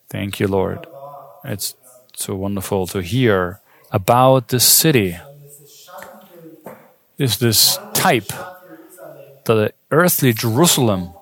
Thank you, Lord. It's so wonderful to hear about this city. Is this type, the earthly Jerusalem,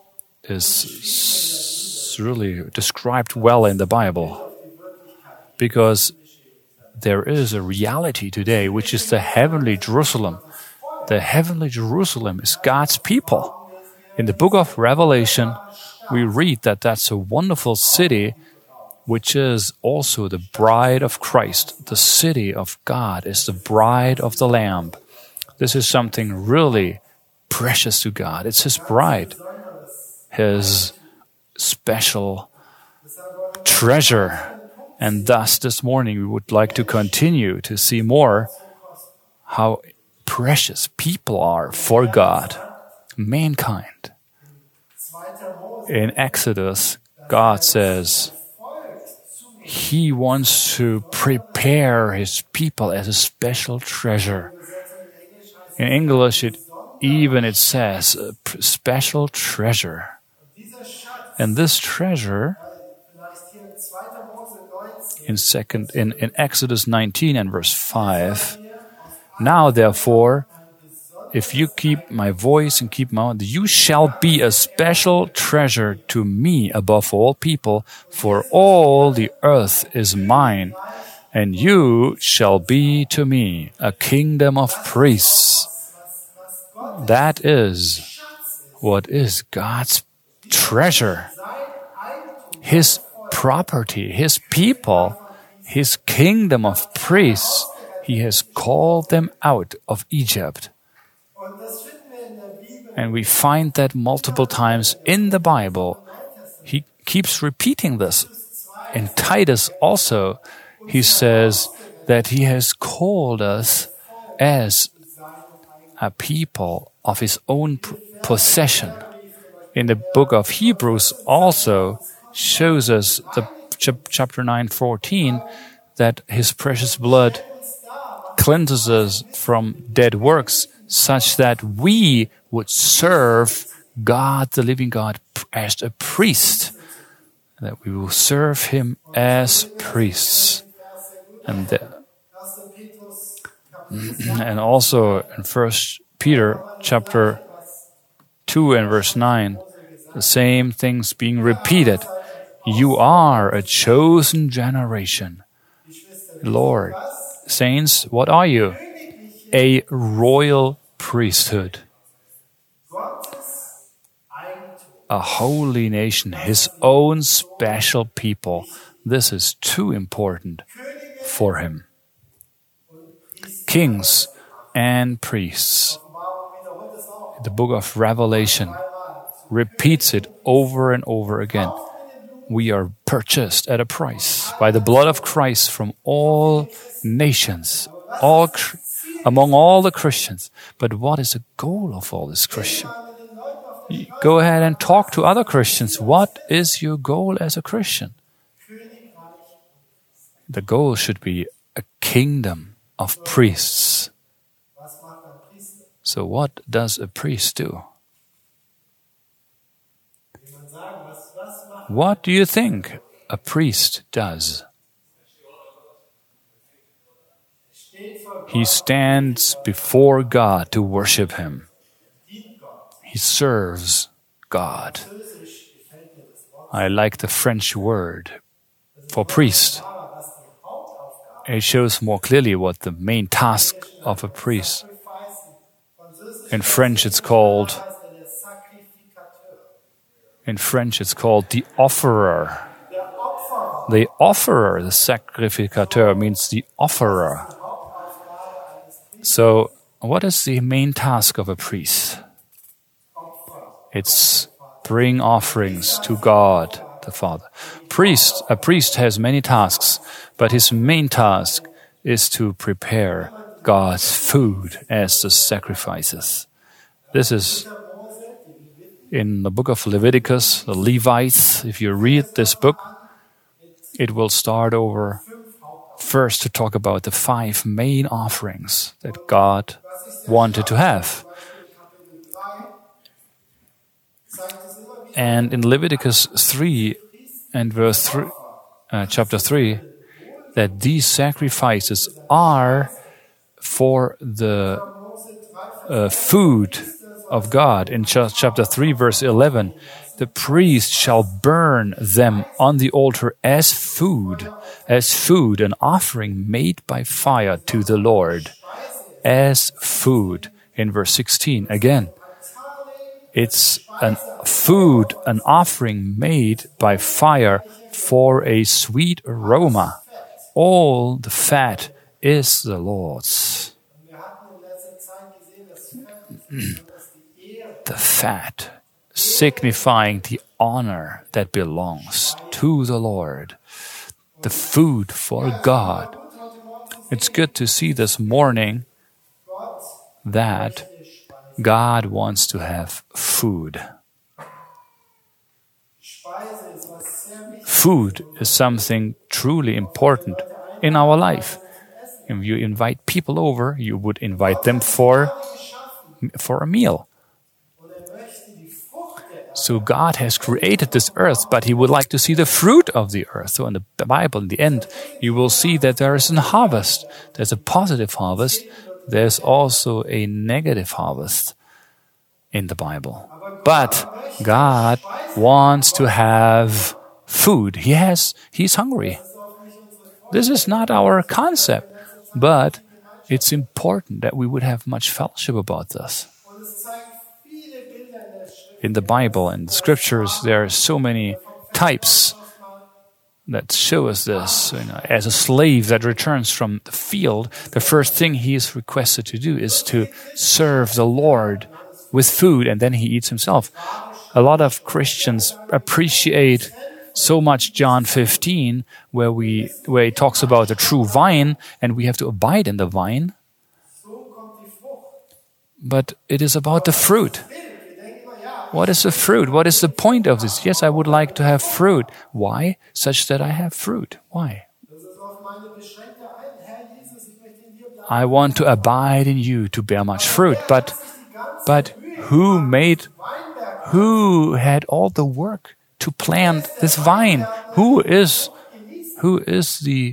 is really described well in the Bible, because there is a reality today, which is the heavenly Jerusalem. The heavenly Jerusalem is God's people. In the book of Revelation, we read that that's a wonderful city, which is also the bride of Christ. The city of God is the bride of the Lamb. This is something really precious to God. It's His bride, His special treasure. And thus, this morning, we would like to continue to see more how precious people are for God, mankind. In Exodus, God says He wants to prepare His people as a special treasure. In English, it says a special treasure. And this treasure, in Exodus 19 and verse 5, now therefore, if you keep my voice and keep my word, you shall be a special treasure to me above all people, for all the earth is mine, and you shall be to me a kingdom of priests. That is what is God's treasure, His property, His people, His kingdom of priests. He has called them out of Egypt. And we find that multiple times in the Bible. He keeps repeating this. In Titus also, he says that He has called us as a people of His own possession. In the book of Hebrews also shows us, the chapter 9:14, that His precious blood cleanses us from dead works, such that we would serve God, the living God, as a priest. That we will serve Him as priests. And also in 1 Peter chapter 2 and verse 9, the same things being repeated. You are a chosen generation. Lord, saints, what are you? A royal priesthood. A holy nation, His own special people. This is too important for Him. Kings and priests. The book of Revelation repeats it over and over again. We are purchased at a price by the blood of Christ from all nations, among all the Christians. But what is the goal of all this Christian? Go ahead and talk to other Christians. What is your goal as a Christian? The goal should be a kingdom of priests. So what does a priest do? What do you think a priest does? He stands before God to worship Him. He serves God. I like the French word for priest. It shows more clearly what the main task of a priest. In French, it's called the offerer. The offerer, the sacrificateur, means the offerer. So, what is the main task of a priest? It's bring offerings to God the Father. A priest has many tasks, but his main task is to prepare God's food as the sacrifices. This is in the book of Leviticus, the Levites. If you read this book, it will start over first to talk about the 5 main offerings that God wanted to have. And in Leviticus 3 and verse chapter 3 that these sacrifices are for the food of God. In chapter 3, verse 11, the priest shall burn them on the altar as food, an offering made by fire to the Lord, as food. In verse 16, again, it's an food, an offering made by fire for a sweet aroma. All the fat is the Lord's. The fat, signifying the honor that belongs to the Lord. The food for God. It's good to see this morning that God wants to have food. Food is something truly important in our life. If you invite people over, you would invite them for a meal. So God has created this earth, but He would like to see the fruit of the earth. So in the Bible, in the end, you will see that there is a harvest. There's a positive harvest. There's also a negative harvest in the Bible. But God wants to have food. He's hungry. This is not our concept, but it's important that we would have much fellowship about this. In the Bible and the scriptures, there are so many types that show us this. As a slave that returns from the field, the first thing he is requested to do is to serve the Lord with food, and then he eats himself. A lot of Christians appreciate so much John 15, where he talks about the true vine, and we have to abide in the vine. But it is about the fruit. What is the fruit? What is the point of this? Yes, I would like to have fruit. Why? Such that I have fruit. Why? I want to abide in you to bear much fruit. But who had all the work to plant this vine? Who is the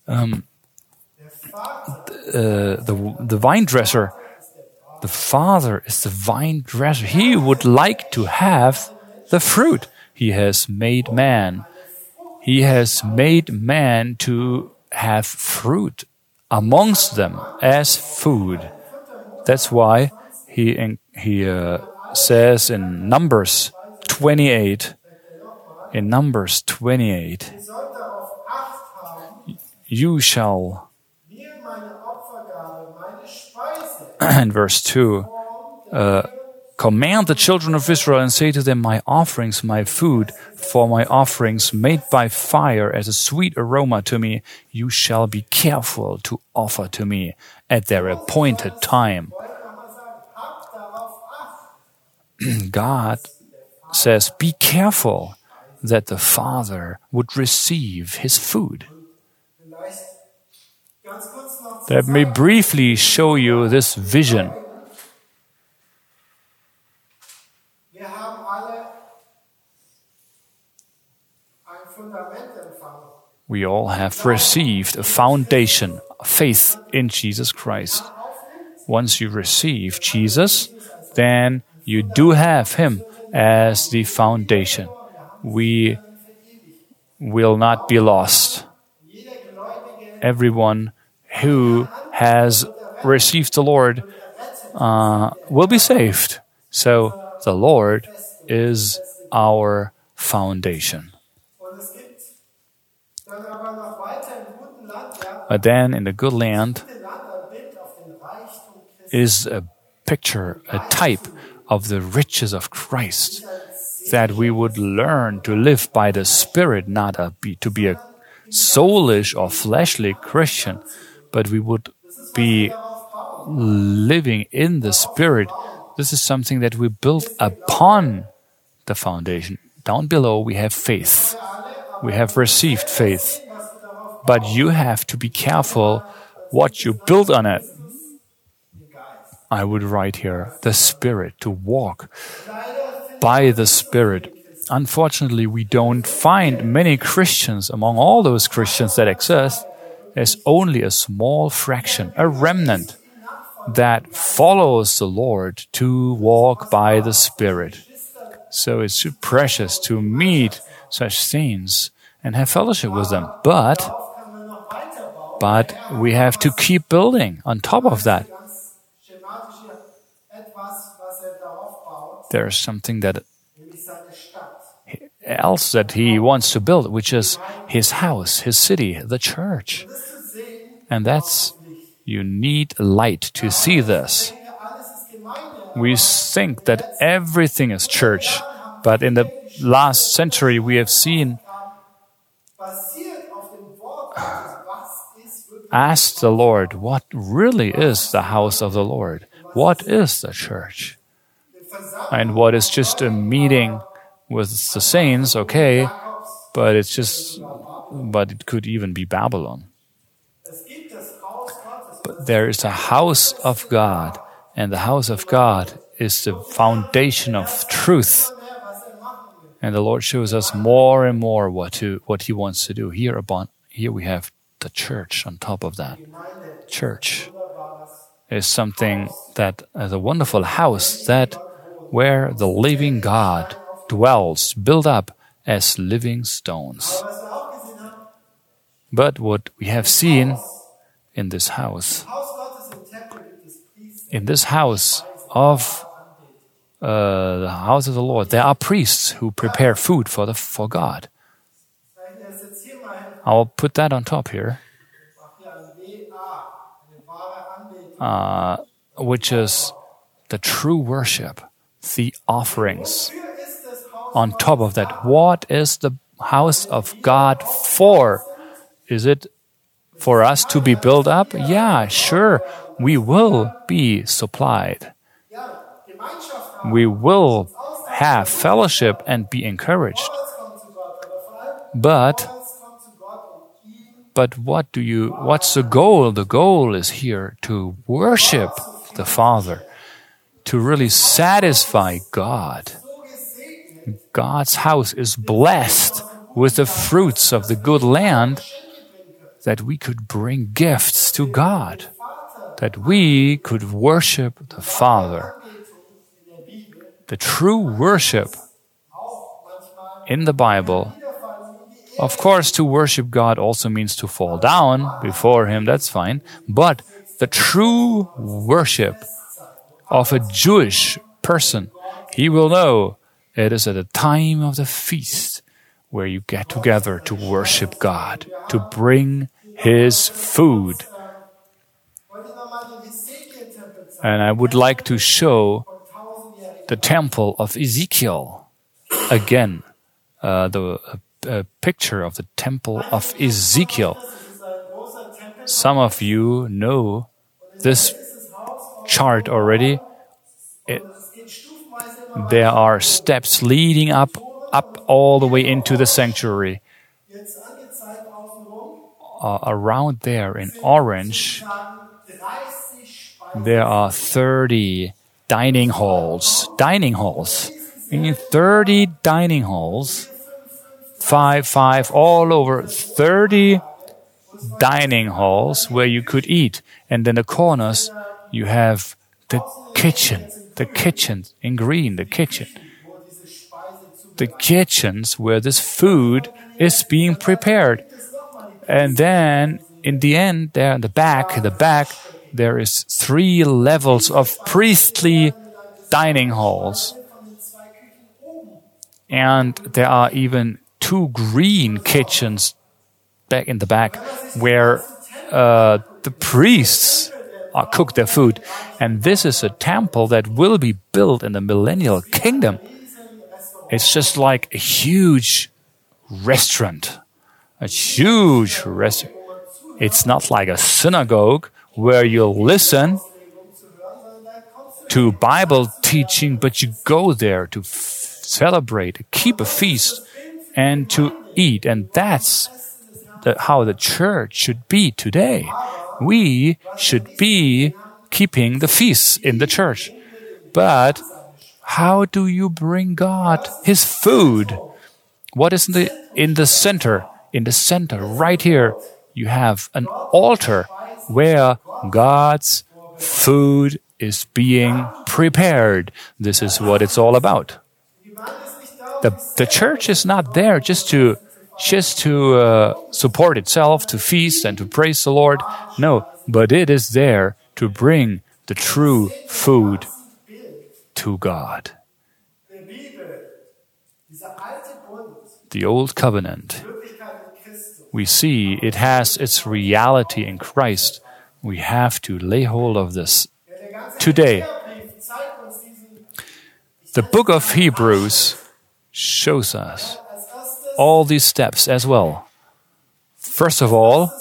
vine dresser? The Father is the vine dresser. He would like to have the fruit. He has made man. He has made man to have fruit amongst them as food. That's why he says in Numbers 28, you shall, in verse 2, command the children of Israel and say to them, my offerings, my food, for my offerings made by fire as a sweet aroma to me, you shall be careful to offer to me at their appointed time. God says, be careful that the Father would receive His food. Let me briefly show you this vision. We all have received a foundation, faith in Jesus Christ. Once you receive Jesus, then you do have Him as the foundation. We will not be lost. Everyone who has received the Lord will be saved. So the Lord is our foundation. But then in the good land is a picture, a type of the riches of Christ, that we would learn to live by the Spirit, not to be a soulish or fleshly Christian, but we would be living in the Spirit. This is something that we build upon the foundation. Down below we have faith. We have received faith. But you have to be careful what you build on it. I would write here, the Spirit, to walk by the Spirit. unfortunately, we don't find many Christians among all those Christians that exist. There's only a small fraction, a remnant, that follows the Lord to walk by the Spirit. So it's too precious to meet such saints and have fellowship with them. But we have to keep building on top of that. There's something else that he wants to build, which is his house, his city, the church. And you need light to see this. We think that everything is church, but in the last century we have seen, ask the Lord, what really is the house of the Lord? What is the church? And what is just a meeting with the saints, okay, but it could even be Babylon. But there is a house of God, and the house of God is the foundation of truth. And the Lord shows us more and more what He wants to do. Here we have the church on top of that. Church is something that is a wonderful house where the living God dwells, built up as living stones. But what we have seen in this house of the house of the Lord, there are priests who prepare food for God. I'll put that on top here, which is the true worship, the offerings. On top of that, what is the house of God for? Is it for us to be built up? Yeah, sure, we will be supplied. We will have fellowship and be encouraged. But what's the goal? The goal is here to worship the Father, to really satisfy God. God's house is blessed with the fruits of the good land, that we could bring gifts to God, that we could worship the Father. The true worship in the Bible, of course, to worship God also means to fall down before Him, that's fine. But the true worship of a Jewish person, he will know it is at the time of the feast where you get together to worship God, to bring His food. And I would like to show the temple of Ezekiel. Again, the picture of the temple of Ezekiel. Some of you know this chart already. There are steps leading up all the way into the sanctuary. Around there in orange, there are 30 dining halls. In 30 dining halls, five, all over 30 dining halls where you could eat. And in the corners, you have the kitchen in green, the kitchens where this food is being prepared. And then in the end, there in the back, there is 3 levels of priestly dining halls. And there are even 2 green kitchens back in the back where the priests cook their food. And this is a temple that will be built in the millennial kingdom. It's just like a huge restaurant. It's not like a synagogue where you'll listen to Bible teaching, but you go there to celebrate, to keep a feast, and to eat. And that's how the church should be today. We should be keeping the feasts in the church. But How do you bring God His food? What is in the center? In the center, right here, you have an altar where God's food is being prepared. This is what it's all about. The church is not there just to support itself, to feast and to praise the Lord. No, but it is there to bring the true food to God. The Old Covenant, we see it has its reality in Christ. We have to lay hold of this today. The book of Hebrews shows us all these steps as well. First of all,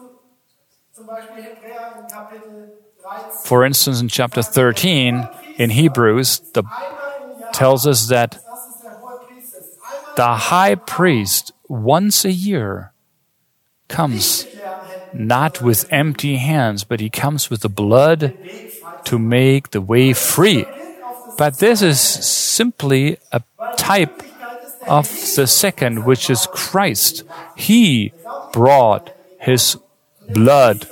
for instance, in chapter 13 in Hebrews, tells us that the high priest once a year comes not with empty hands, but he comes with the blood to make the way free. But this is simply a type of the second, which is Christ. He brought his blood.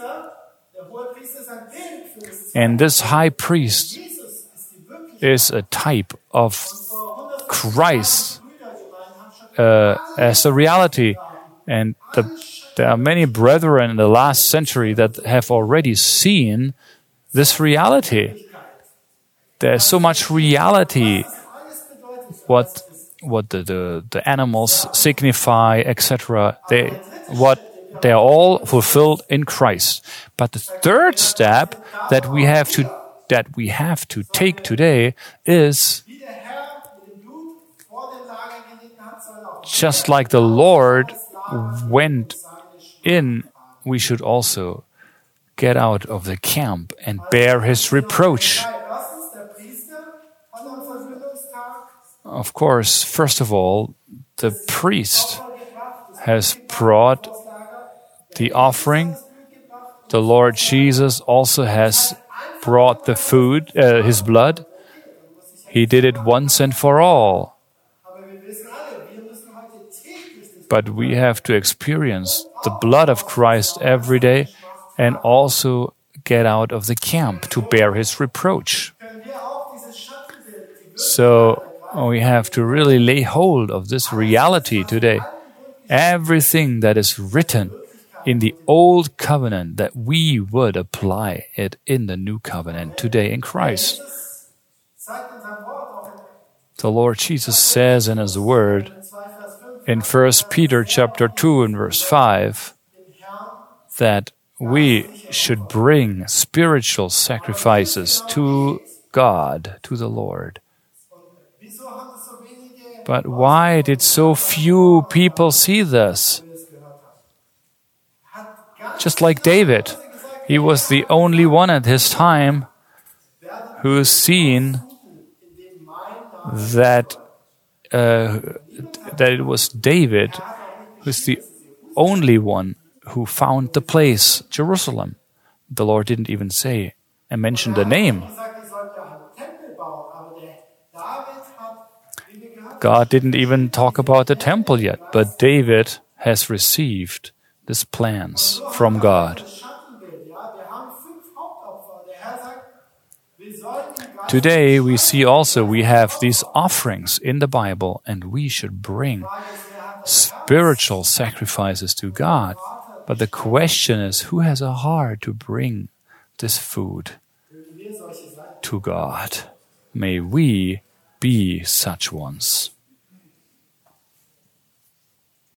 And this high priest is a type of Christ as a reality. And there are many brethren in the last century that have already seen this reality. There's so much reality, what the animals signify, etc. They are all fulfilled in Christ. But the third step that we have to take today is, just like the Lord went in, we should also get out of the camp and bear his reproach. Of course, first of all, the priest has brought the offering. The Lord Jesus also has brought the food, his blood. He did it once and for all. But we have to experience the blood of Christ every day and also get out of the camp to bear his reproach. So we have to really lay hold of this reality today. Everything that is written in the Old Covenant, that we would apply it in the New Covenant today in Christ. The Lord Jesus says in His Word, in 1 Peter chapter 2 and verse 5, that we should bring spiritual sacrifices to God, to the Lord. But why did so few people see this? Just like David, he was the only one at his time who's seen that it was David who's the only one who found the place, Jerusalem. The Lord didn't even say and mention the name. God didn't even talk about the temple yet, but David has received these plans from God. Today we see also we have these offerings in the Bible, and we should bring spiritual sacrifices to God. But the question is, who has a heart to bring this food to God? May we be such ones.